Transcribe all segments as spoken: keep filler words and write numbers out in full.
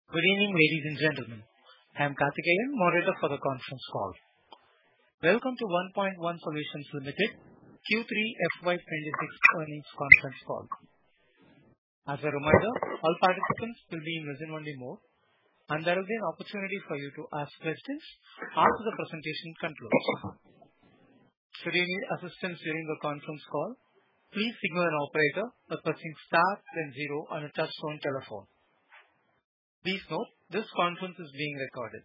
Good evening, ladies and gentlemen. I am Karthikeyan, moderator for the conference call. Welcome to one point one Solutions Limited Q three F Y twenty-six earnings conference call. As a reminder, all participants will be in listen-only mode, and there will be an opportunity for you to ask questions after the presentation concludes. Should you need assistance during the conference call, please signal an operator by pressing star then zero on a touch-tone telephone. Please note, this conference is being recorded.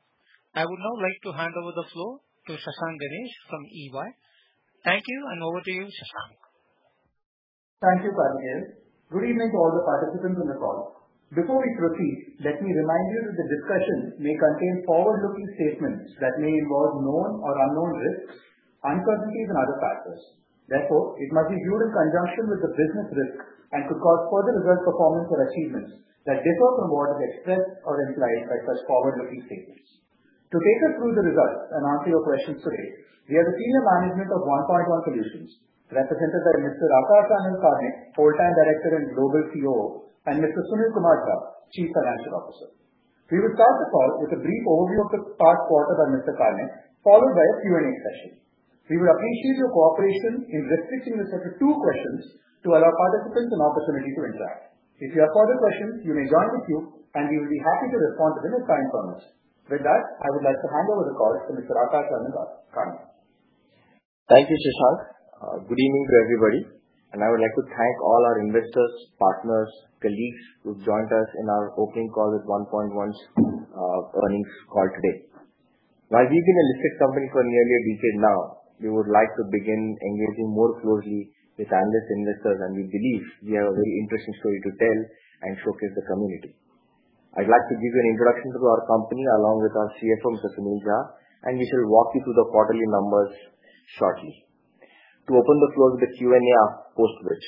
I would now like to hand over the floor to Shashank Ganesh from E Y. Thank you, and over to you, Shashank. Thank you, Karthikeyan. Good evening to all the participants on the call. Before we proceed, let me remind you that the discussion may contain forward-looking statements that may involve known or unknown risks, uncertainties, and other factors. Therefore, it must be viewed in conjunction with the business risk and could cause further result performance or achievements that differ from what is expressed or implied by such forward-looking statements. To take us through the results and answer your questions today, we have the senior management of one point one Solutions, represented by Mister Akash Anand Karnik, Full-Time Director and Global C O O, and Mister Sunil Kumar Jha, Chief Financial Officer. We will start the call with a brief overview of the past quarter by Mister Karnik, followed by a Q and A session. We would appreciate your cooperation in restricting yourself to two questions to allow participants an opportunity to interact. If you have further questions, you may join the queue, and we will be happy to respond within the time permits. With that, I would like to hand over the call to Mister Akash Anand Karnik. Thank you, Shashank. Uh, good evening to everybody, and I would like to thank all our investors, partners, colleagues who joined us in our opening call with one point one's uh, earnings call today. While we've been a listed company for nearly a decade now, we would like to begin engaging more closely with analyst investors, and we believe we have a very interesting story to tell and showcase the community. I'd like to give you an introduction to our company along with our C F O, Mister Sunil Jha, and we shall walk you through the quarterly numbers shortly. To open the floor with the Q and A post which.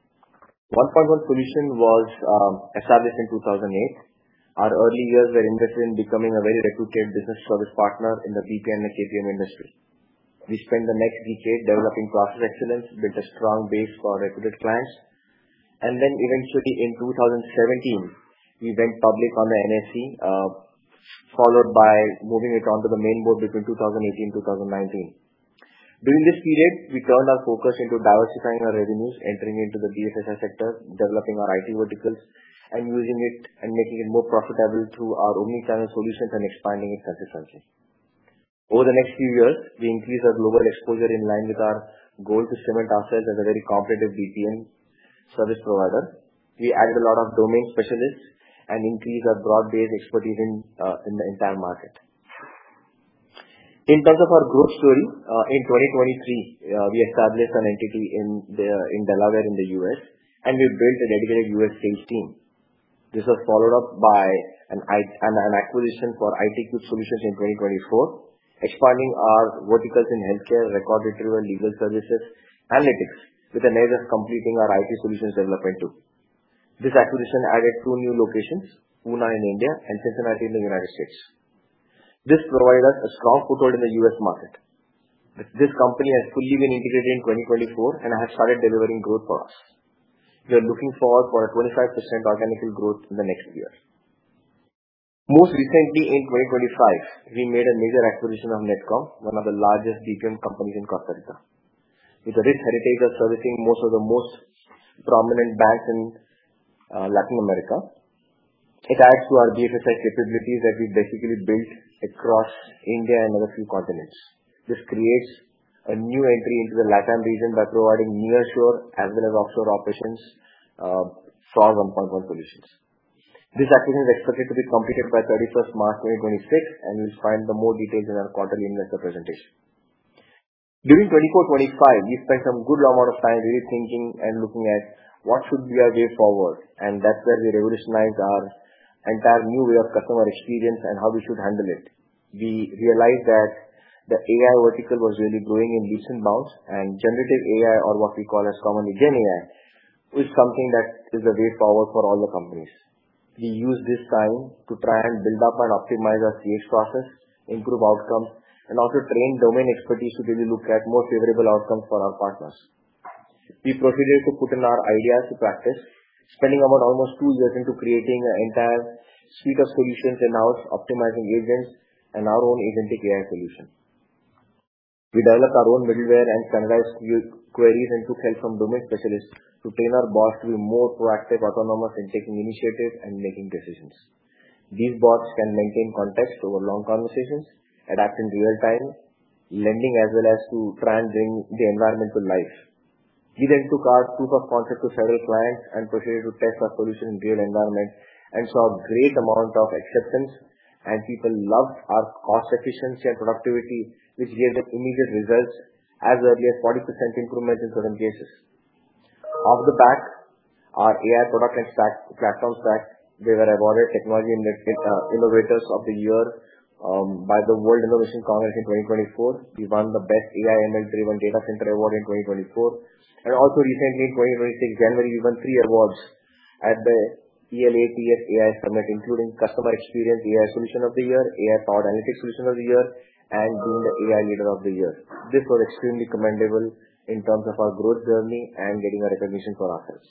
one point one Solution was um, established in two thousand eight. Our early years were invested in becoming a very reputed business service partner in the B P M and K P M industry. We spent the next decade developing process excellence, built a strong base for reputed clients, and then eventually in two thousand seventeen, we went public on the N S E, uh, followed by moving it onto the main board between two thousand eighteen and two thousand nineteen. During this period, we turned our focus into diversifying our revenues, entering into the B F S I sector, developing our I T verticals, and using it and making it more profitable through our omni-channel solutions and expanding it consistently. Over the next few years, we increased our global exposure in line with our goal to cement ourselves as a very competitive B P M service provider. We added a lot of domain specialists and increased our broad-based expertise in, uh, in the entire market. In terms of our growth story, uh, in twenty twenty-three, uh, we established an entity in, the, in Delaware in the U S, and we built a dedicated U S sales team. This was followed up by an, an, an acquisition for I T Cube Solutions in twenty twenty-four. Expanding our verticals in healthcare, record retrieval, legal services, analytics, with an aim of completing our I T solutions development too. This acquisition added two new locations, Pune in India and Cincinnati in the United States. This provided us a strong foothold in the U S market. This company has fully been integrated in twenty twenty-four and has started delivering growth for us. We are looking forward for a twenty-five percent organic growth in the next year. Most recently, in twenty twenty-five, we made a major acquisition of Netcom, one of the largest B P M companies in Costa Rica. With a rich heritage of servicing most of the most prominent banks in uh, Latin America, it adds to our B F S I capabilities that we basically built across India and other few continents. This creates a new entry into the LATAM region by providing nearshore as well as offshore operations uh, for one point one Solutions. This acquisition is expected to be completed by thirty-first March twenty twenty-six, and you'll find the more details in our quarterly investor presentation. During twenty-four twenty-five, we spent some good amount of time really thinking and looking at what should be our way forward, and that's where we revolutionized our entire new way of customer experience and how we should handle it. We realized that the A I vertical was really growing in leaps and bounds, and generative A I, or what we call as commonly Gen A I, is something that is the way forward for all the companies. We use this time to try and build up and optimize our C X process, improve outcomes, and also train domain expertise to really look at more favorable outcomes for our partners. We proceeded to put in our ideas to practice, spending about almost two years into creating an entire suite of solutions in-house, optimizing agents, and our own agentic A I solution. We developed our own middleware and standardized queries and took help from domain specialists to train our bots to be more proactive, autonomous in taking initiative and making decisions. These bots can maintain context over long conversations, adapt in real time, lending as well as to try and bring the environment to life. We then took our proof of concept to several clients and proceeded to test our solution in real environment and saw a great amount of acceptance, and people loved our cost efficiency and productivity, which gave them immediate results as early as forty percent improvement in certain cases. Off the back, our A I product and stack, platform stack, they were awarded Technology Innovators of the Year um, by the World Innovation Congress in twenty twenty-four. We won the Best A I M L Driven Data Center Award in twenty twenty-four. And also recently in twenty twenty-six January, we won three awards at the E L A T S A I Summit, including Customer Experience A I Solution of the Year, A I Powered Analytics Solution of the Year, and being the A I Leader of the Year. This was extremely commendable in terms of our growth journey and getting a recognition for ourselves.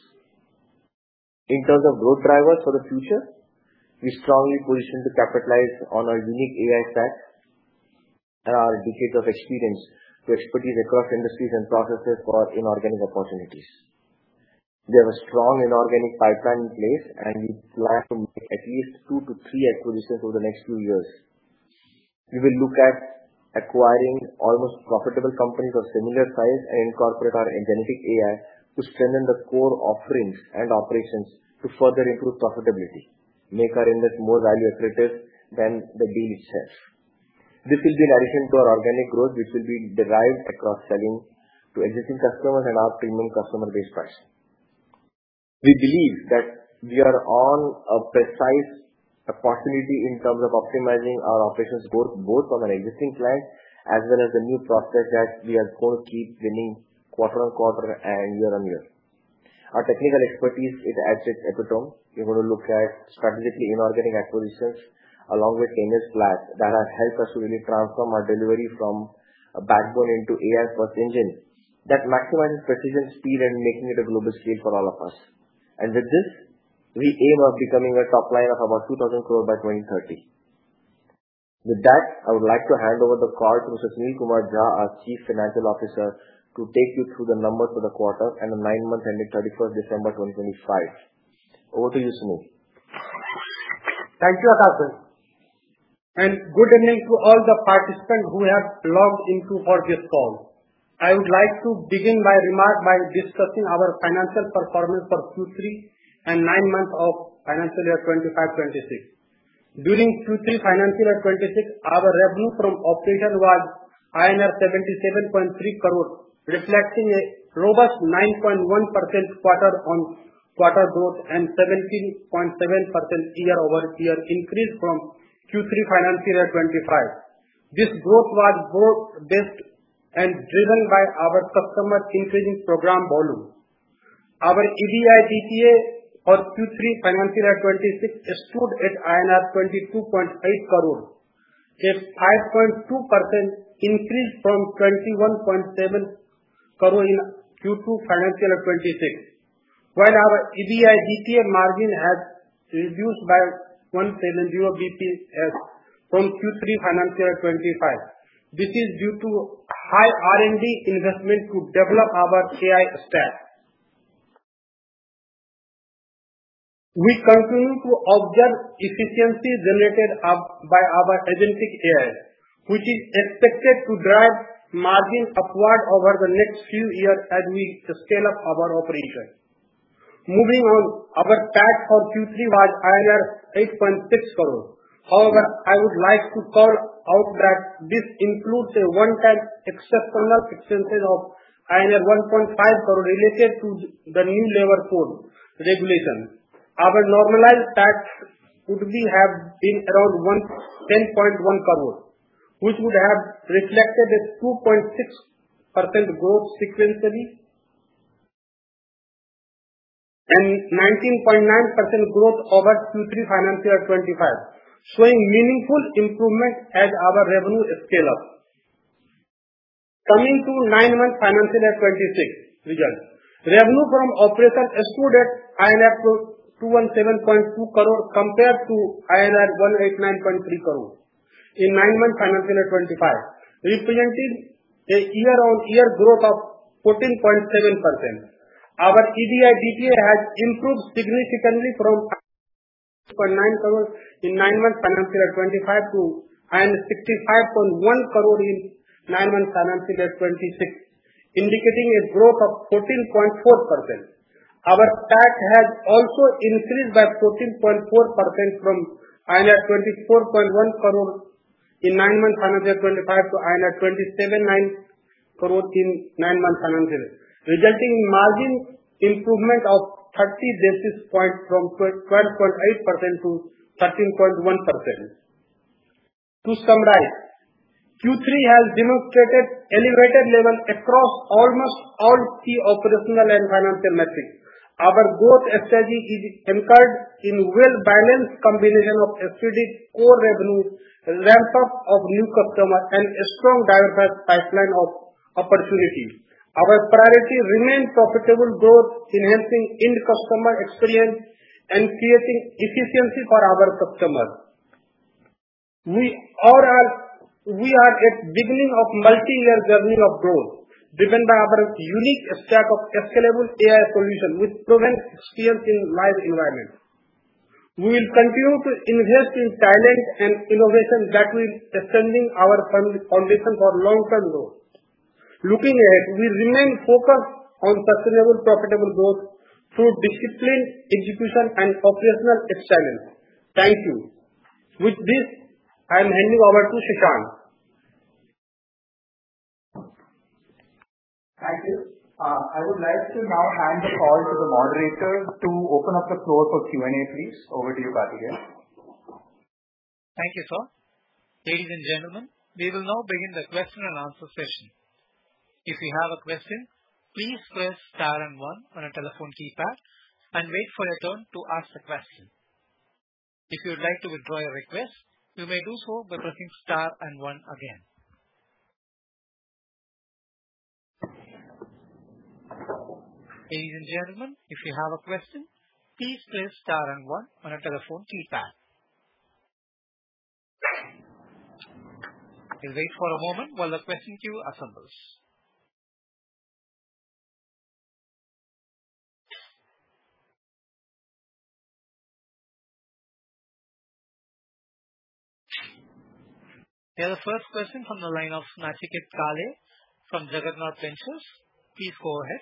In terms of growth drivers for the future, we strongly position to capitalize on our unique A I stack and our decades of experience to expertise across industries and processes for inorganic opportunities. We have a strong inorganic pipeline in place, and we plan to make at least two to three acquisitions over the next few years. We will look at acquiring almost profitable companies of similar size and incorporate our agentic A I to strengthen the core offerings and operations to further improve profitability, make our invest more value accretive than the deal itself. This will be in addition to our organic growth, which will be derived across selling to existing customers and our premium customer base pricing. We believe that we are on a precise opportunity in terms of optimizing our operations both, both from an existing client as well as the new prospects that we are going to keep winning quarter on quarter and year on year. Our technical expertise is at its epitome. We're going to look at strategically inorganic acquisitions along with Canvas Flash that have helped us to really transform our delivery from a backbone into A I first engine that maximizes precision, speed, and making it a global scale for all of us. And with this, we aim of becoming a top line of about two thousand crore by twenty thirty. With that, I would like to hand over the call to Mister Sunil Kumar Jha, our Chief Financial Officer, to take you through the numbers for the quarter and the nine months ending thirty-first December twenty twenty-five. Over to you, Sunil. Thank you, Akash. And good evening to all the participants who have logged into for this call. I would like to begin my remark by discussing our financial performance for Q three and nine months of financial year twenty-five twenty-six. During Q three financial year twenty-six, our revenue from operation was I N R seventy-seven point three crore, reflecting a robust nine point one percent quarter-on-quarter growth and seventeen point seven percent year-over-year increase from Q three financial year twenty-five. This growth was broad-based and driven by our customer increasing program volume. Our EBITDA for Q three financial year twenty-six stood at I N R twenty-two point eight crore, a five point two percent increase from twenty-one point seven crore in Q two financial year twenty-six, while our EBITDA margin has reduced by one hundred seventy basis points from Q three financial year twenty-five. This is due to high R and D investment to develop our A I stack. We continue to observe efficiency generated by our agentic A I, which is expected to drive margin upward over the next few years as we scale up our operation. Moving on, our P A T for Q three was I N R eight point six crore. However, I would like to call out that this includes a one-time exceptional expenses of I N R one point five crore related to the new labor code regulation. Our normalized P A T would be have been around ten point one crore, which would have reflected a two point six percent growth sequentially and nineteen point nine percent growth over Q three financial year twenty-five, showing meaningful improvement as our revenue scale up. Coming to nine months financial year twenty-six results. Revenue from operations stood at I N R two hundred seventeen point two crore compared to I N R one hundred eighty-nine point three crore in nine months financial year twenty-five, representing a year-on-year growth of fourteen point seven percent. Our E B I D T A has improved significantly from six point nine crore in nine months financial year twenty-five to sixty-five point one crore in nine months financial year twenty-six, indicating a growth of fourteen point four percent. Our P A T has also increased by fourteen point four percent from I N R twenty-four point one crore in nine months financial year twenty-five to I N R twenty-seven point nine crore in nine months financial year, resulting in margin improvement of thirty basis points from twelve point eight percent to thirteen point one percent. To summarize, Q three has demonstrated elevated level across almost all key operational and financial metrics. Our growth strategy is anchored in well-balanced combination of steady core revenue, ramp up of new customers, and a strong diversified pipeline of opportunities. Our priority remains profitable growth, enhancing end customer experience, and creating efficiency for our customers. We are we are at beginning of multi-year journey of growth, driven by our unique stack of scalable A I solutions with proven experience in live environment. We will continue to invest in talent and innovation that will strengthen our foundation for long-term growth. Looking ahead, we remain focused on sustainable profitable growth through disciplined execution and operational excellence. Thank you. With this, I am handing over to Shashank. Thank you. Uh, I would like to now hand the call to the moderator to open up the floor for Q and A, please. Over to you, Karthikeyan. Thank you, sir. Ladies and gentlemen, we will now begin the question and answer session. If you have a question, please press star and one on a telephone keypad and wait for your turn to ask the question. If you would like to withdraw your request, you may do so by pressing star and one again. Ladies and gentlemen, if you have a question, please press star and one on a telephone keypad. We'll wait for a moment while the question queue assembles. We have the first question from the line of Nachiket Kale from Jagannath Ventures. Please go ahead.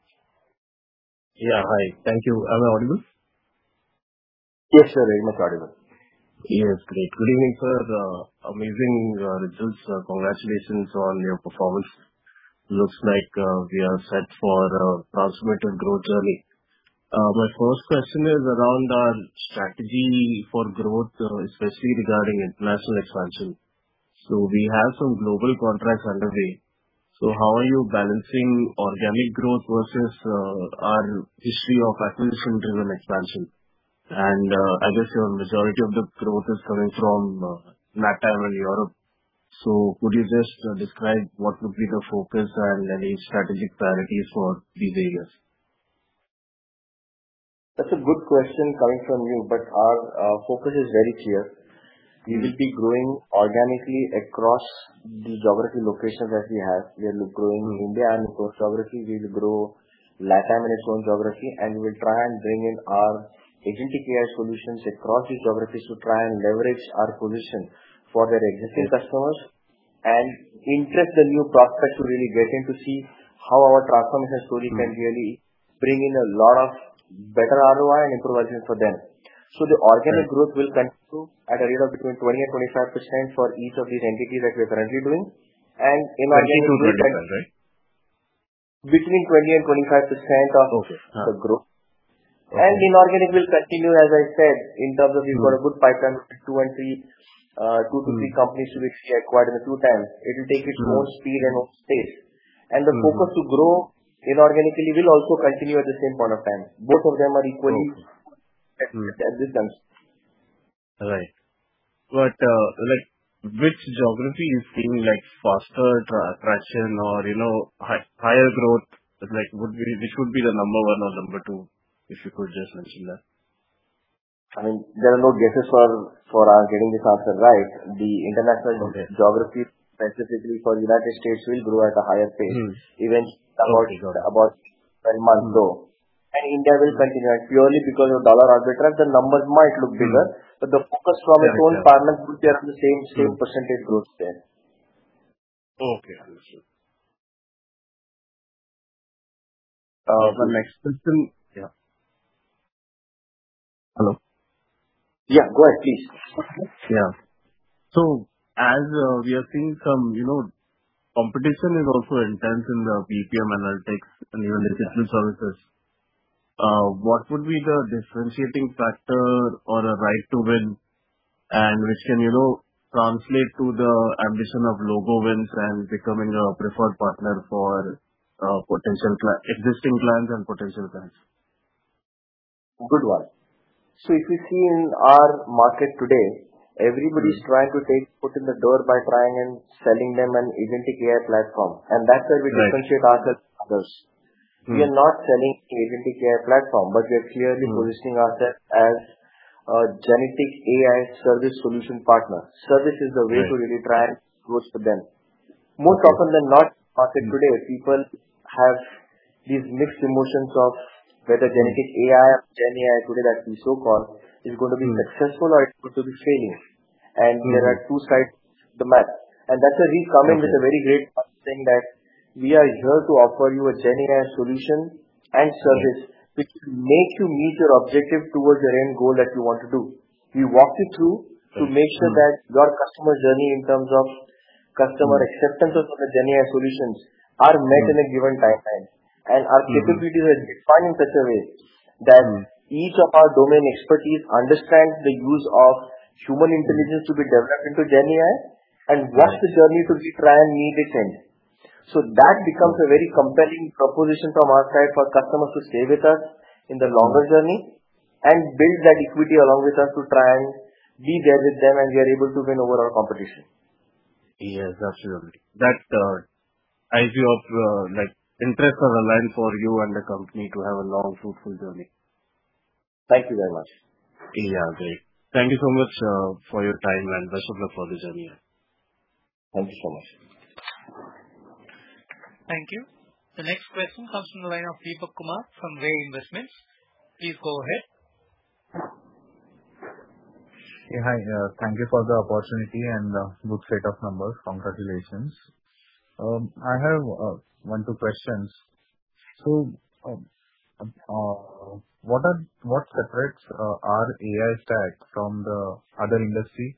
Yeah, hi. Thank you. Am I audible? Yes, sir. Very much audible. Yes, great. Good evening, sir. Uh, amazing uh, results. Uh, congratulations on your performance. Looks like uh, we are set for a transformative growth journey. Uh, my first question is around our strategy for growth, uh, especially regarding international expansion. So we have some global contracts underway. So how are you balancing organic growth versus uh, our history of acquisition-driven expansion? And uh, I guess your majority of the growth is coming from uh, LATAM and Europe. So could you just uh, describe what would be the focus and any strategic priorities for these areas? That's a good question coming from you, but our uh, focus is very clear. We will be growing organically across the geography locations that we have. We are growing in India and its own geography. We will grow LATAM in its own geography, and we will try and bring in our agentic A I solutions across these geographies to try and leverage our position for their existing customers and interest the new prospects to really get in to see how our transformation story can really bring in a lot of better R O I and improvisation for them. So the organic growth will continue at a rate of between twenty and twenty-five percent for each of these entities that we are currently doing. And inorganic will continue right? between twenty and twenty-five percent of okay. huh. the growth. Okay. And inorganic will continue, as I said, in terms of we've hmm. got a good pipeline with two and three, uh, two to hmm. three companies to be acquired in a few times. It will take its hmm. own speed and own space. And the hmm. focus to grow inorganically will also continue at the same point of time. Both of them are equally okay. at, hmm. at this time. Right. But, uh, like, which geography is seeing like faster tra- traction or, you know, high, higher growth? Like, would be, which would be the number one or number two? If you could just mention that. I mean, there are no guesses for for uh, getting this answer right. The international Okay. geography, specifically for United States, will grow at a higher pace. Hmm. Eventually, about Okay, got it. about twelve months Hmm. though. And India will continue. And purely because of dollar arbitrage, the numbers might look Hmm. bigger, but the focus from its Correct, own correct. partners would be around the same same Hmm. percentage growth there. Okay, understood. Uh, Uh, My good. next question. Yeah. Hello. Yeah, go ahead, please. Yeah. So as uh, we are seeing some, you know, competition is also intense in the B P M analytics and even digital services. Uh, What would be the differentiating factor or a right to win, and which can, you know, translate to the ambition of logo wins and becoming a preferred partner for uh, potential cli- existing clients and potential clients? Good one. So if you see in our market today, everybody's Hmm. trying to take foot in the door by trying and selling them an agentic A I platform. And that's where we Right. differentiate ourselves from others. We Hmm. are not selling agentic A I platform, but we are clearly Hmm. positioning ourselves as a genetic A I service solution partner. Service is the way Right. to really try and close to them. Most Okay. often than not, market Hmm. today, people have these mixed emotions of whether Hmm. genetic A I or Gen A I today that we so call is going to be Hmm. successful or it's going to be failing. And there Hmm. are two sides to the map. And that's where we come in with Okay. a very great point saying that we are here to offer you a Gen A I solution and Right. service which will make you meet your objective towards your end goal that you want to do. We walk you through to Right. make sure Hmm. that your customer journey in terms of customer Hmm. acceptance of the Gen A I solutions are met Hmm. in a given timeline. And our Hmm. capabilities are defined in such a way that Hmm. each of our domain expertise understands the use of human Hmm. intelligence to be developed into Gen A I and what's Right. the journey to be try and meet its end. So that becomes a Okay. very compelling proposition from our side for customers to stay with us in the Hmm. longer journey and build that equity along with us to try and be there with them, and we are able to win over our competition. Yes, absolutely. That uh, I view of uh, like interests are aligned for you and the company to have a long, fruitful journey. Thank you very much. Yeah, great. Thank you so much uh, for your time and best of luck for the journey. Thank you so much. Thank you. The next question comes from the line of Deepak Kumar from Ray Investments. Please go ahead. Hey, hi. uh, Thank you for the opportunity and uh, good set of numbers. Congratulations. Um, I have uh, one, two questions. So, um, uh, what are what separates uh, our A I stack from the other industry?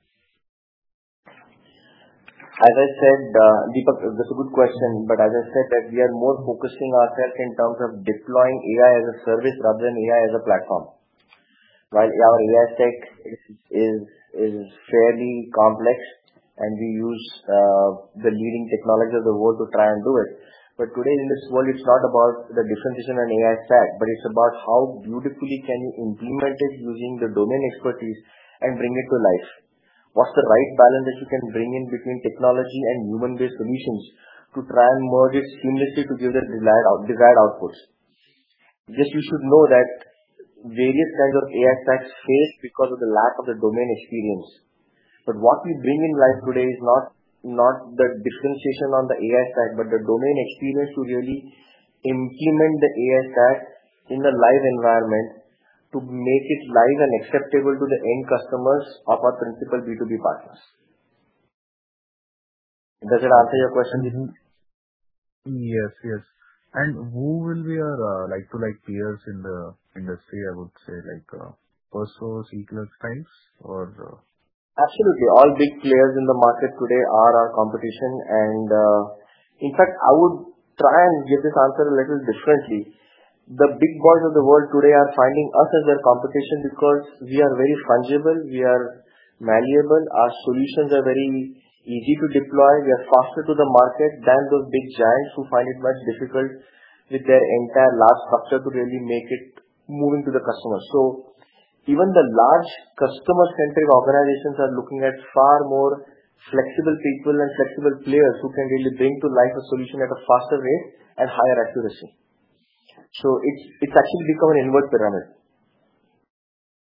As I said, uh, Deepak, that's a good question, but as I said that we are more focusing ourselves in terms of deploying A I as a service rather than A I as a platform. While our A I stack is is is fairly complex and we use uh, the leading technology of the world to try and do it. But today in this world, it's not about the differentiation in A I stack, but it's about how beautifully can you implement it using the domain expertise and bring it to life. What's the right balance that you can bring in between technology and human-based solutions to try and merge it seamlessly to give the desired, out, desired outputs. Just you should know that various kinds of A I stacks fail because of the lack of the domain experience. But what we bring in life today is not not the differentiation on the A I stack, but the domain experience to really implement the A I stack in a live environment to make it live and acceptable to the end customers of our principal B two B partners. Does it answer your question? And who, yes, yes. And who will be our uh, like to like peers in the industry? I would say like uh, Perso, C-Club types, or uh, Absolutely. All big players in the market today are our competition, and uh, in fact, I would try and give this answer a little differently. The big boys of the world today are finding us as their competition because we are very fungible, we are malleable, our solutions are very easy to deploy, we are faster to the market than those big giants who find it much difficult with their entire large structure to really make it moving to the customer. So even the large customer-centric organizations are looking at far more flexible people and flexible players who can really bring to life a solution at a faster rate and higher accuracy. So it's it's actually become an inward pyramid.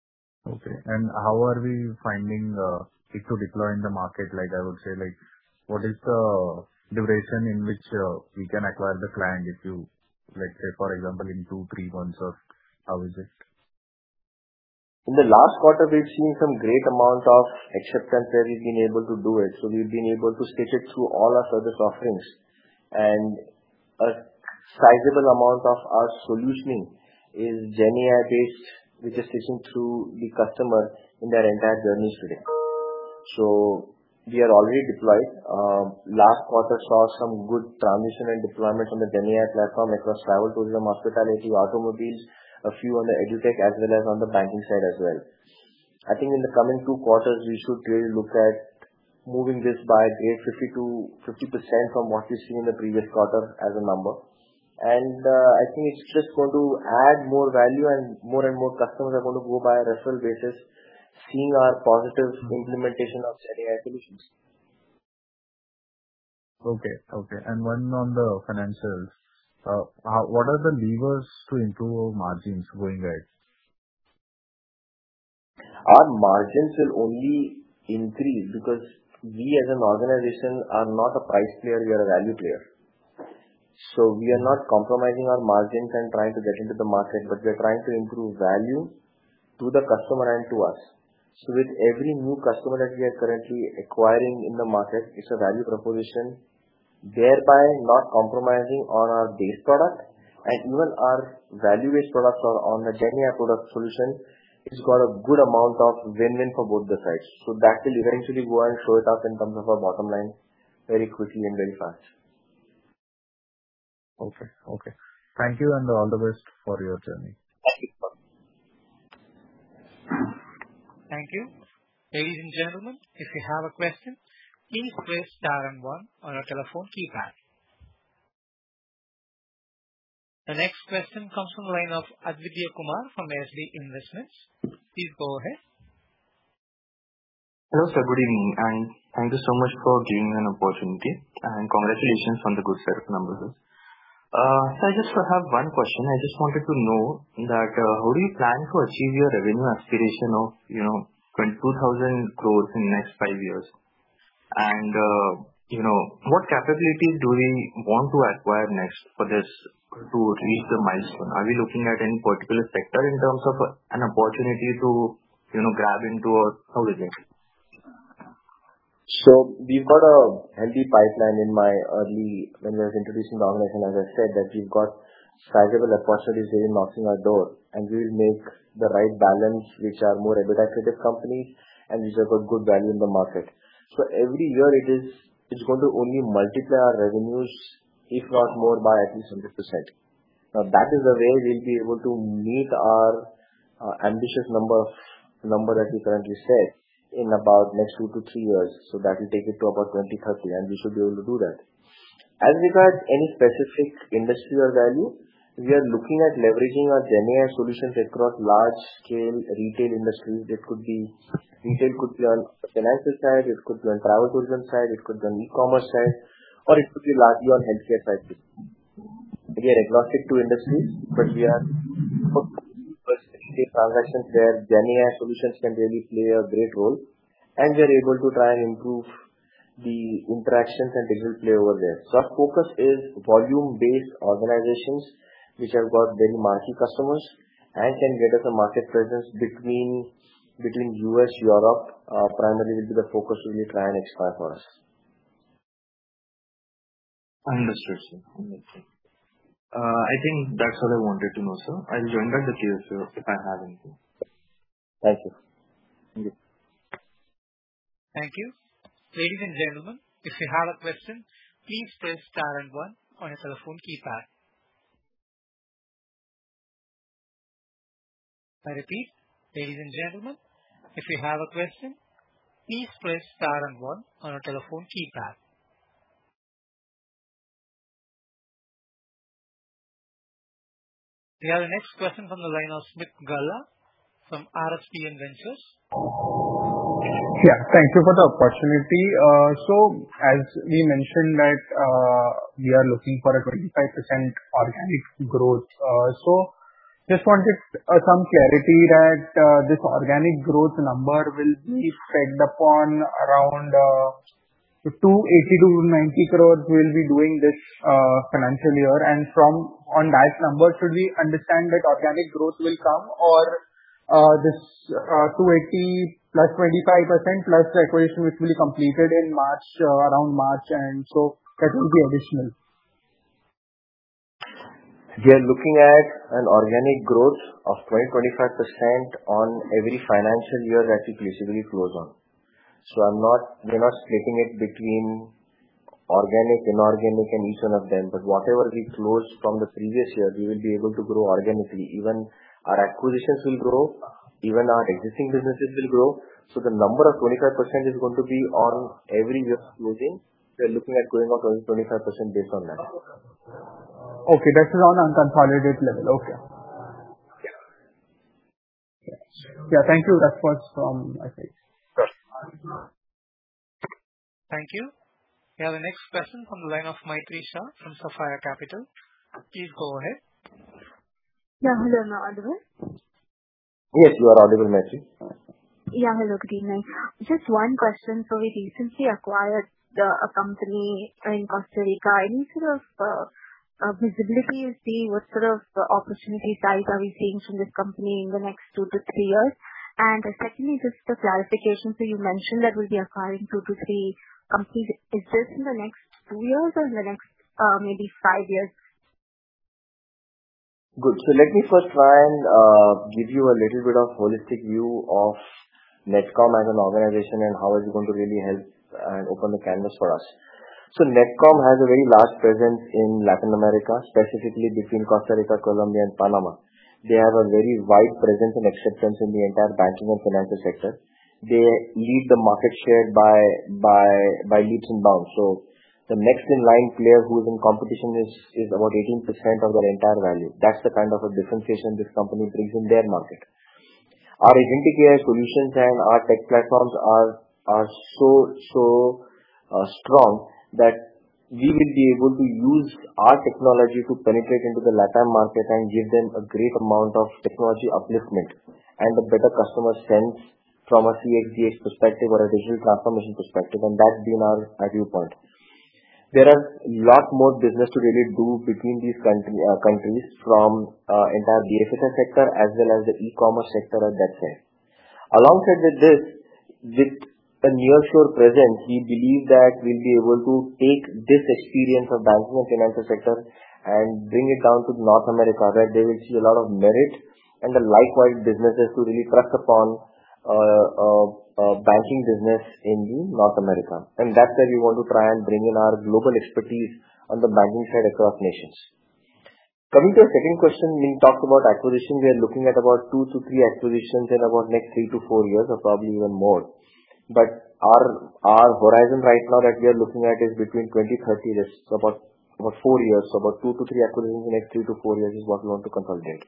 Okay. And how are we finding uh, it to deploy in the market? Like I would say, like what is the duration in which uh, we can acquire the client if you, let's say, for example, in two, three months, or how is it? In the last quarter, we've seen some great amount of acceptance where we've been able to do it. So we've been able to stitch it through all our service offerings, and a sizable amount of our solutioning is GenAI based, which is stitching through the customer in their entire journeys today. So we are already deployed. Uh, last quarter saw some good transition and deployment on the GenAI platform across travel, tourism, hospitality, automobiles, a few on the edutech as well as on the banking side as well. I think in the coming two quarters, we should really look at moving this by a great fifty to fifty percent from what we've seen in the previous quarter as a number. And uh, I think it's just going to add more value, and more and more customers are going to go by a referral basis, seeing our positive implementation of GenAI solutions. Okay. Okay. And one on the financials. Uh, how, what are the levers to improve our margins going ahead? Our margins will only increase because we as an organization are not a price player, we are a value player. So we are not compromising our margins and trying to get into the market, but we are trying to improve value to the customer and to us. So with every new customer that we are currently acquiring in the market, it's a value proposition, thereby not compromising on our base product, and even our value-based products or on the GenAI product solution, it's got a good amount of win-win for both the sides. So that will eventually go and show it up in terms of our bottom line very quickly and very fast. Okay. Okay. Thank you, and all the best for your journey. Thank you. Thank you. Ladies and gentlemen, if you have a question, please press star and one on your telephone keypad. The next question comes from the line of Aditya Kumar from S D Investments. Please go ahead. Hello, sir. Good evening, and thank you so much for giving me an opportunity, and congratulations on the good set of numbers. Uh, so I just have one question. I just wanted to know that uh, how do you plan to achieve your revenue aspiration of, you know, twenty-two thousand crores in the next five years? And, uh, you know, what capabilities do we want to acquire next for this to reach the milestone? Are we looking at any particular sector in terms of an opportunity to, you know, grab into, or how is it? So we've got a healthy pipeline. In my early, when we were introducing the organization, as I said, that we've got sizable opportunities really knocking our door, and we will make the right balance, which are more EBITDA accretive companies and which have got good value in the market. So every year it is, it's going to only multiply our revenues, if not more, by at least one hundred percent. Now that is the way we'll be able to meet our uh, ambitious number number that we currently set in about next two to three years. So that will take it to about twenty thirty, and we should be able to do that. As regards any specific industry or value, we are looking at leveraging our GenAI solutions across large scale retail industries. It could be retail, could be on the financial side, it could be on travel tourism side, it could be on e-commerce side, or it could be largely on healthcare side too. Again, agnostic to industries, but we are transactions where GenAI solutions can really play a great role, and we are able to try and improve the interactions and digital play over there. So our focus is volume-based organizations which have got very marquee customers and can get us a market presence between between U S, Europe, uh, primarily will be the focus to really try and expand for us. Understood, sir. Understood. Uh, I think that's what I wanted to know, sir. I'll join back the queue, sir, if I have anything. Thank you. Thank you. Thank you. Ladies and gentlemen, if you have a question, please press star and one on your telephone keypad. I repeat, ladies and gentlemen, if you have a question, please press star and one on your telephone keypad. We have the next question from the line of Smith Gala from R S P N Ventures. Yeah, thank you for the opportunity. Uh, so, as we mentioned that uh, we are looking for a twenty-five percent organic growth. Uh, so, Just wanted uh, some clarity that uh, this organic growth number will be pegged upon around uh, two eighty to ninety crores we'll be doing this uh, financial year. And from on that number, should we understand that organic growth will come, or uh, this uh, two eighty plus twenty-five percent plus the acquisition which will be completed in March, uh, around March, and so that will be additional? We are looking at an organic growth of twenty to twenty-five percent on every financial year that we basically close on. So I'm not, we're not splitting it between organic, inorganic and each one of them, but whatever we close from the previous year, we will be able to grow organically. Even our acquisitions will grow, even our existing businesses will grow. So the number of twenty-five percent is going to be on every year closing. We're looking at going out twenty to twenty-five percent based on that. Okay, that is on a consolidated level. Okay. Yeah. Yeah, thank you. That was from my side. Thank you. We have the next question from the line of Maitri Shah from Sapphire Capital. Please go ahead. Yeah, hello, am I audible? Yes, you are audible, Maitri. Yeah, hello, good evening. Just one question. So we recently acquired the, a company in Costa Rica. Any sort of uh, uh, visibility you see? What sort of uh, opportunity size are we seeing from this company in the next two to three years? And uh, secondly, just a clarification. So you mentioned that we'll be acquiring two to three companies. Is this in the next two years or in the next uh, maybe five years? Good. So let me first try and uh, give you a little bit of holistic view of Netcom as an organization and how it's going to really help and open the canvas for us. So Netcom has a very large presence in Latin America, specifically between Costa Rica, Colombia and Panama. They have a very wide presence and acceptance in the entire banking and financial sector. They lead the market share by by by leaps and bounds. So the next in line player who is in competition is, is about eighteen percent of their entire value. That's the kind of a differentiation this company brings in their market. Our agentic A I solutions and our tech platforms are are so so uh, strong that we will be able to use our technology to penetrate into the LATAM market and give them a great amount of technology upliftment and a better customer sense from a C X D X perspective or a digital transformation perspective, and that's been our, our viewpoint. There are a lot more business to really do between these country, uh, countries from uh, entire B F S I sector as well as the e-commerce sector at that side. Alongside with this, with a nearshore presence, we believe that we'll be able to take this experience of banking and financial sector and bring it down to North America, where they will see a lot of merit and the likewise businesses to really trust upon uh, uh, uh, banking business in the North America. And that's where we want to try and bring in our global expertise on the banking side across nations. Coming to the second question, when we talked about acquisition, we are looking at about two to three acquisitions in about next three to four years or probably even more. But our our horizon right now that we are looking at is between twenty thirty, that's about about four years. So about two to three acquisitions in the next three to four years is what we want to consolidate.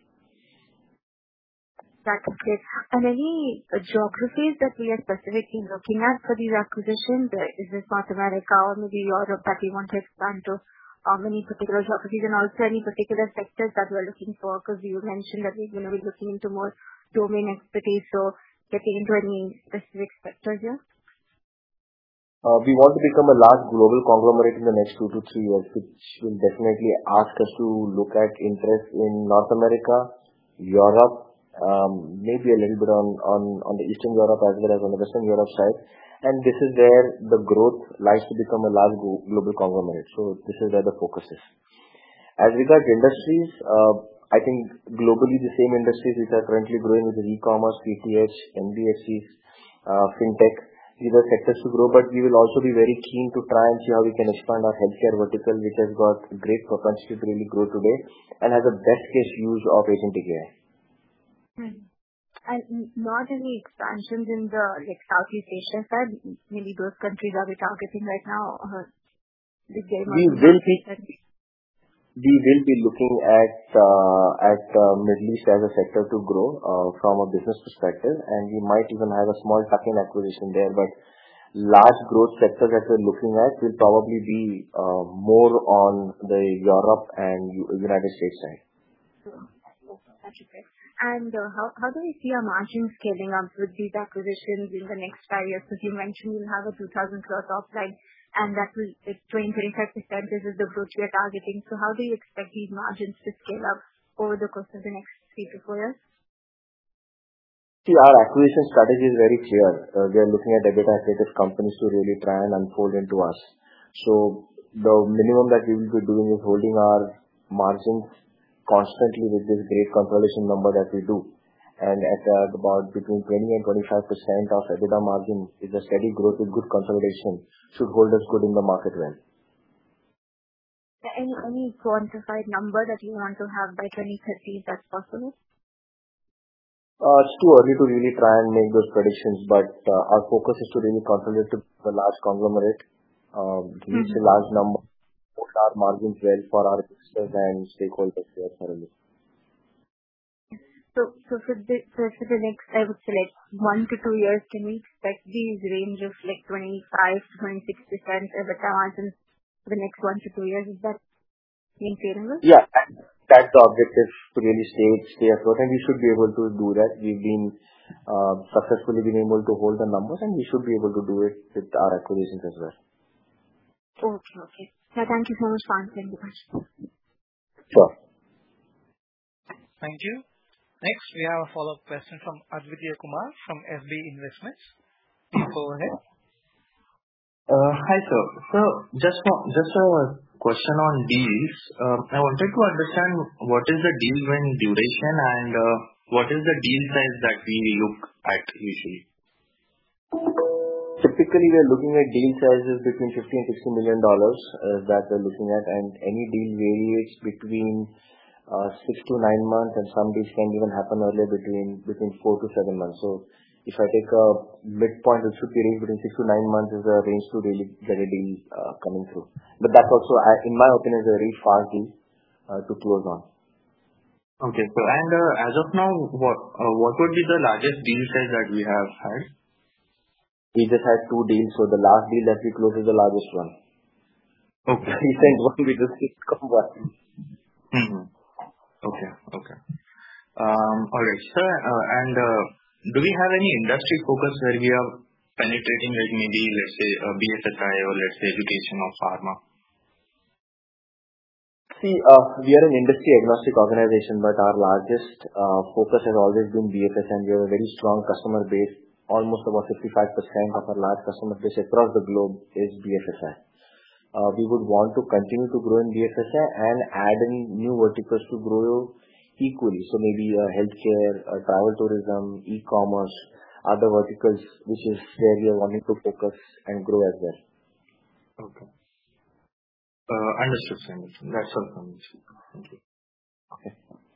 That's great. And any uh, geographies that we are specifically looking at for these acquisitions? Uh, is this North America or maybe Europe that we want to expand to? Um, any particular geographies and also any particular sectors that we're looking for? Because you mentioned that we're going to be looking into more domain expertise. So getting into any specific sectors here? Uh, we want to become a large global conglomerate in the next two to three years, which will definitely ask us to look at interest in North America, Europe, um, maybe a little bit on, on, on the Eastern Europe as well as on the Western Europe side. And this is where the growth lies to become a large global conglomerate. So this is where the focus is. As regards industries, uh, I think globally the same industries which are currently growing, which is e-commerce, P T H, N B F Cs, uh, fintech, these are sectors to grow, but we will also be very keen to try and see how we can expand our healthcare vertical, which has got great propensity to really grow today and has a best case use of agentic A I. Hmm. And not any expansions in the like Southeast Asia side, maybe those countries are we targeting right now? Or we will be We will be looking at uh, at uh, Middle East as a sector to grow uh, from a business perspective, and we might even have a small tuck-in acquisition there. But large growth sectors that we're looking at will probably be uh, more on the Europe and U- United States side. That's okay. And uh, how how do we see our margins scaling up with these acquisitions in the next five years? Because you mentioned you'll have a two thousand crore top line, and that will like twenty to twenty-five percent is the growth we are targeting. So how do you expect these margins to scale up over the course of the next three to four years? See, our acquisition strategy is very clear. Uh, we are looking at EBITDA accretive companies to really try and unfold into us. So the minimum that we will be doing is holding our margins constantly with this great consolidation number that we do. And at uh, about between twenty and twenty-five percent of EBITDA margin is a steady growth with good consolidation should hold us good in the market well. Any any quantified number that you want to have by twenty thirty, if that's possible? Uh, it's too early to really try and make those predictions, but uh, our focus is to really consolidate to the large conglomerate, um, reach mm-hmm. a large number, hold our margins well for our investors and stakeholders here thoroughly. So, so for the for, for the next, I would say like one to two years, can we expect these range of like twenty-five to twenty-six percent EBITDA margins for the next one to two years? Is that maintainable? Yeah. That's the objective, to really stay, stay afloat, and we should be able to do that. We've been uh, successfully been able to hold the numbers, and we should be able to do it with our acquisitions as well. Okay, okay. Yeah, thank you so much for answering the question. Sure. Thank you. Next, we have a follow-up question from Aditya Kumar from S B Investments. Please go ahead. Uh, hi, sir. So, just just a question on deals. Uh, I wanted to understand what is the deal win duration and uh, what is the deal size that we look at usually? Typically, we are looking at deal sizes between fifty and sixty million dollars uh, that we're looking at, and any deal varies between uh, six to nine months, and some deals can even happen earlier between between four to seven months. So, if I take a midpoint, it should be range between six to nine months is a range to really get a deal uh, coming through. But that's also, in my opinion, is a very fast deal uh, to close on. Okay. So, and uh, as of now, what uh, what would be the largest deal size that we have had? We just had two deals, so the last deal that we closed is the largest one. Okay. Recent one we just come one. Mm-hmm. Okay. Okay. Um. All right, sir. Uh, and uh, do we have any industry focus where we are penetrating, like maybe let's say uh, B F S I or let's say education or pharma? See, uh, we are an industry agnostic organization, but our largest uh, focus has always been B F S I, and we have a very strong customer base. Almost about fifty-five percent of our large customer base across the globe is B F S I. Uh, we would want to continue to grow in B F S I and add in new verticals to grow equally. So maybe uh, healthcare, uh, travel tourism, e-commerce, other verticals, which is where we are wanting to focus and grow as well. Okay. Uh, understood, sir. That's all from me. Thank you. Okay.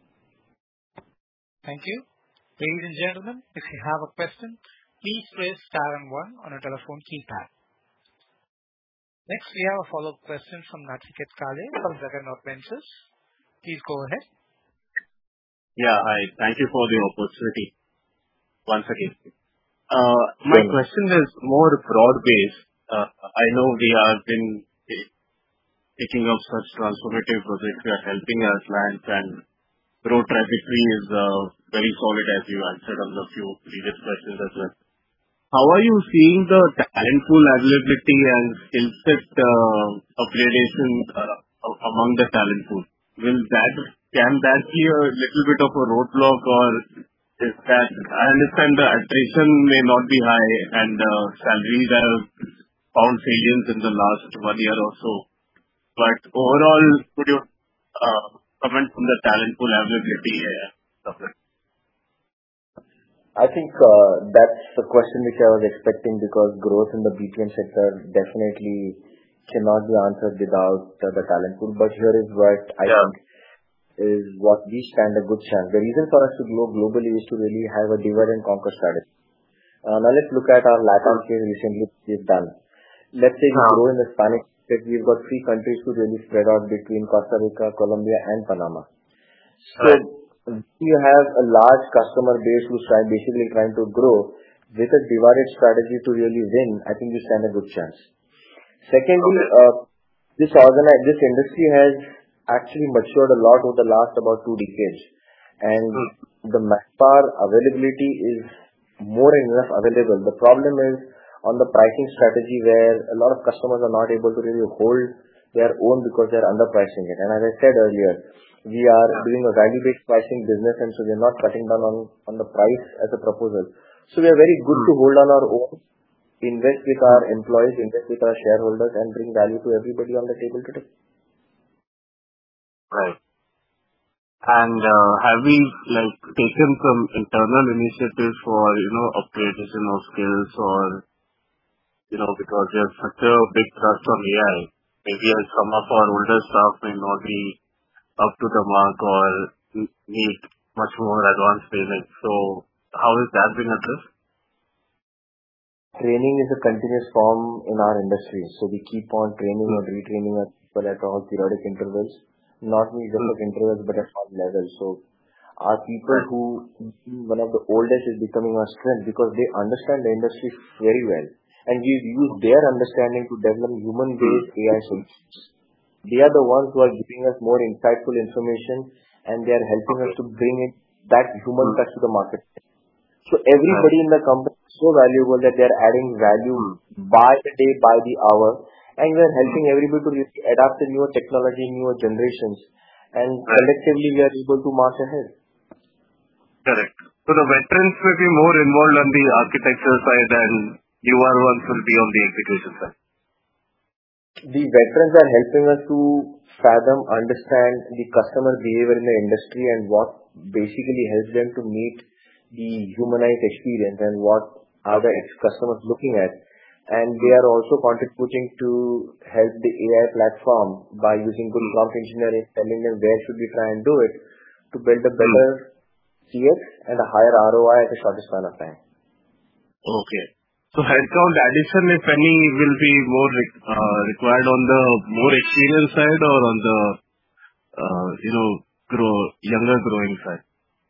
Thank you. Ladies and gentlemen, if you have a question, please press star and one on a telephone keypad. Next, we have a follow-up question from Nachiket Kale from Juggernaut Ventures. Please go ahead. Yeah, hi. Thank you for the opportunity once again. Uh, my yeah. question is more broad-based. Uh, I know we have been taking up such transformative projects. We are helping our clients, and growth trajectory is uh, very solid, as you answered on the few previous questions as well. How are you seeing the talent pool availability and skill set uh, upgradation uh, among the talent pool? Will that can that be a little bit of a roadblock, or is that, I understand the attrition may not be high and uh, salaries have found salience in the last one year or so, but overall, could you uh, comment on the talent pool availability? Uh, I think uh, that's the question which I was expecting, because growth in the B P M sector definitely cannot be answered without uh, the talent pool. But here is what I yeah. think is what we stand a good chance. The reason for us to grow globally is to really have a divide and conquer strategy. Uh, now let's look at our LATAM case recently we've done. Let's say we uh-huh. grow in the Spanish market. We've got three countries to really spread out between Costa Rica, Colombia, and Panama. So right. you have a large customer base who's trying, basically trying to grow with a divided strategy to really win. I think you stand a good chance. Secondly, okay. uh, this organize, this industry has actually matured a lot over the last about two decades. and the manpower availability is more and enough available. The problem is on the pricing strategy where a lot of customers are not able to really hold their own because they're underpricing it. And as I said earlier, we are doing a value-based pricing business, and so we're not cutting down on, on the price as a proposal. So we are very good to hold on our own, invest with our employees, invest with our shareholders, and bring value to everybody on the table today. Right. And uh, have we like taken some internal initiatives for, you know, upgradation of skills, or, you know, because there's such a big thrust on A I, maybe some of our older staff may not be up to the mark or need much more advanced training. So how is that being addressed? Training is a continuous form in our industry. So we keep on training and retraining our people at all periodic intervals, not only just at intervals but at all levels. So our people who, one of the oldest is becoming our strength because they understand the industry very well. And we've used their understanding to develop human-based A I solutions. They are the ones who are giving us more insightful information, and they are helping us to bring it, that human touch to the market. So everybody in the company is so valuable that they are adding value by the day, by the hour, and we are helping everybody to really adapt to newer technology, newer generations, and collectively we are able to march ahead. Correct. So the veterans may be more involved on the architecture side, and newer ones will be on the execution side. The veterans are helping us to fathom, understand the customer behavior in the industry and what basically helps them to meet the humanized experience and what are the customers looking at. And they are also contributing to help the A I platform by using good prompt engineering, telling them where should we try and do it to build a better C X and a higher R O I at the shortest span of time. Okay. So headcount addition, if any, will be more uh, required on the more experienced side or on the uh, you know grow younger growing side?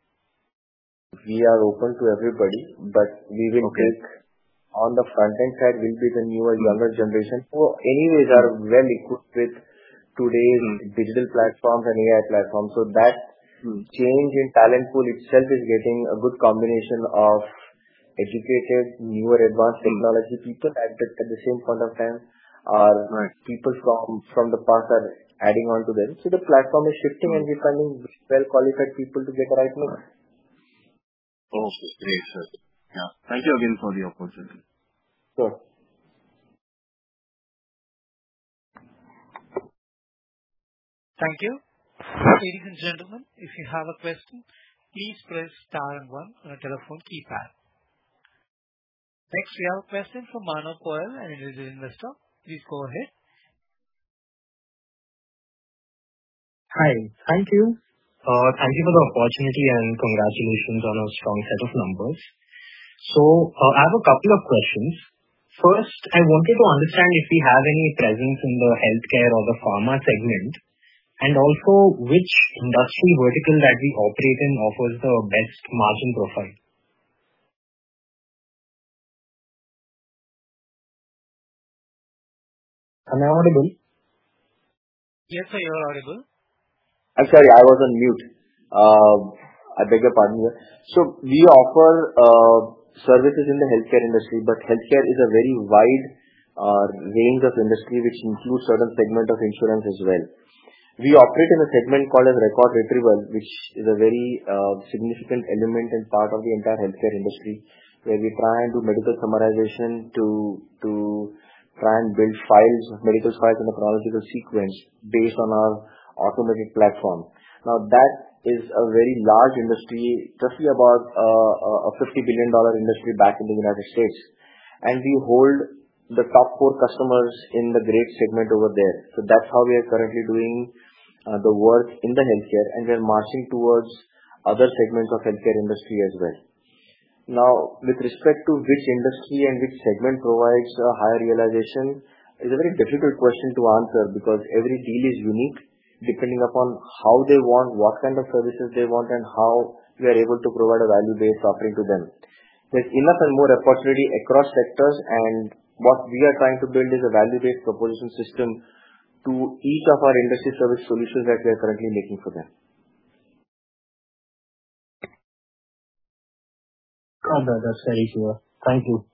We are open to everybody, but we will okay. take on the front end side will be the newer younger generation who anyways are well equipped with today's mm. digital platforms and A I platforms. So that mm. change in talent pool itself is getting a good combination of educated, newer, advanced technology people at the, at the same point of time are right. people from, from the past are adding on to them. So the platform is shifting mm. and we're finding well qualified people to get the right mix. Okay, great, sir. Yeah. Thank you again for the opportunity. Sure. Thank you. Ladies and gentlemen, if you have a question, please press star and one on a telephone keypad. Next, we have a question from Manav Goyal, an individual investor. Please go ahead. Hi. Thank you. Uh, thank you for the opportunity and congratulations on a strong set of numbers. So, uh, I have a couple of questions. First, I wanted to understand if we have any presence in the healthcare or the pharma segment, and also which industry vertical that we operate in offers the best margin profile. Am I audible? Yes, sir, you are audible. I'm sorry, I was on mute. Uh, I beg your pardon here. So we offer uh, services in the healthcare industry, but healthcare is a very wide uh, range of industry which includes certain segment of insurance as well. We operate in a segment called as record retrieval, which is a very uh, significant element and part of the entire healthcare industry, where we try and do medical summarization to to try and build files, medical files in a chronological sequence based on our automated platform. Now that is a very large industry, roughly about uh, a fifty billion dollars industry back in the United States. And we hold the top four customers in the great segment over there. So that's how we are currently doing uh, the work in the healthcare, and we are marching towards other segments of healthcare industry as well. Now, with respect to which industry and which segment provides a higher realization is a very difficult question to answer because every deal is unique depending upon how they want, what kind of services they want, and how we are able to provide a value-based offering to them. There's enough and more opportunity across sectors, and what we are trying to build is a value-based proposition system to each of our industry service solutions that we are currently making for them. that, that's very clear. Thank you.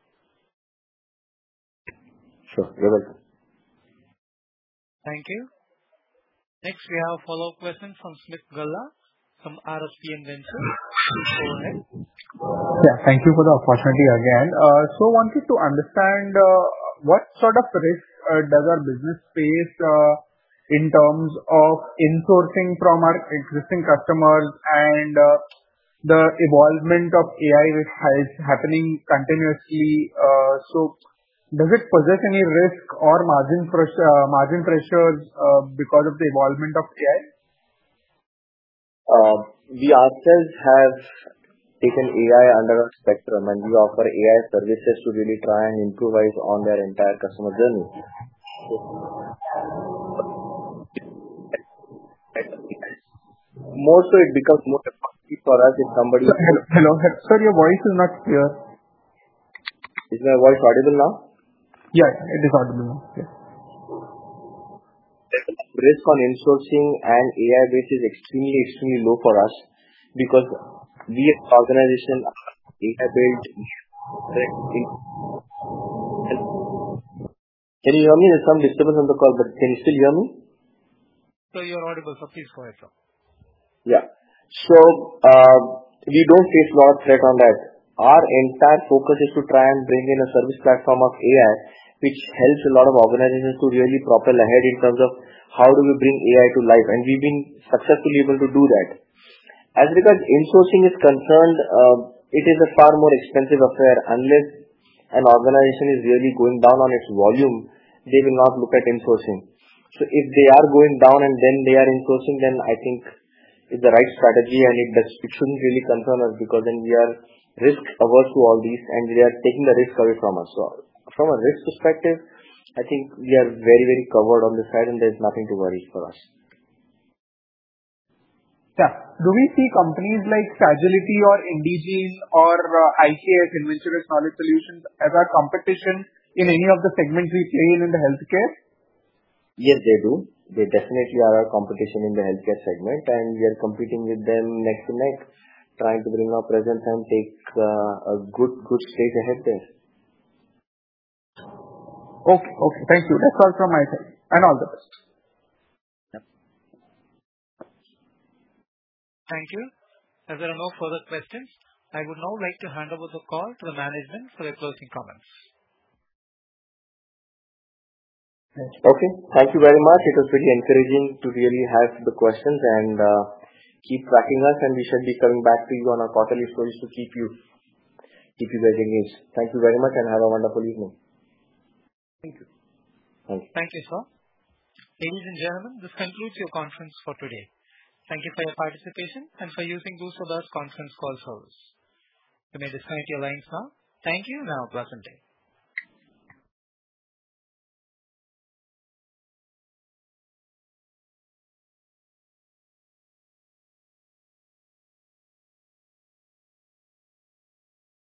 Sure. You're welcome. Thank you. Next, we have a follow-up question from Smith Galla from R S P N Ventures. Please go ahead. Yeah, thank you for the opportunity again. Uh, so wanted to understand uh, what sort of risk uh, does our business face uh, in terms of insourcing from our existing customers and uh, the evolvement of A I which is happening continuously. Uh, so does it possess any risk or margin pressure, uh, margin pressures uh, because of the evolvement of A I? Uh, we ourselves have taken A I under our spectrum, and we offer A I services to really try and improvise on their entire customer journey. More so, it becomes more effective for us if somebody. So, hello, hello, sir, your voice is not clear. Is my voice audible now? Yeah, it is audible now. Yeah. Risk on insourcing and A I base is extremely, extremely low for us because we as an organization are A I built. Can you hear me? There's some disturbance on the call, but can you still hear me? So you're audible, so please go ahead, sir. Yeah. So uh, we don't face a lot of threat on that. Our entire focus is to try and bring in a service platform of A I, which helps a lot of organizations to really propel ahead in terms of how do we bring A I to life, and we've been successfully able to do that. As regards insourcing is concerned, uh, it is a far more expensive affair. Unless an organization is really going down on its volume, they will not look at insourcing. So if they are going down and then they are insourcing, then I think it's the right strategy, and it does, it shouldn't really concern us because then we are risk averse to all these and they are taking the risk away from us. So from a risk perspective, I think we are very, very covered on this side and there's nothing to worry for us. Yeah. Do we see companies like Sagility or Indegene or uh, I K S, Inventurous Knowledge Solutions, as our competition in any of the segments we play in in the healthcare? Yes, they do. They definitely are our competition in the healthcare segment, and we are competing with them neck to neck, trying to bring our presence and take uh, a good, good stage ahead there. Okay, okay. Thank you. That's all from my side. And all the best. Yep. Thank you. As there are no further questions, I would now like to hand over the call to the management for their closing comments. Okay. Thank you very much. It was pretty encouraging to really have the questions and uh, keep tracking us, and we should be coming back to you on our quarterly stories to keep you keep you guys engaged. Thank you very much and have a wonderful evening. Thank you. Thank you. Thank you, sir. Ladies and gentlemen, this concludes your conference for today. Thank you for your participation and for using Boost Others conference call service. You may disconnect your lines now. Thank you and have a pleasant day.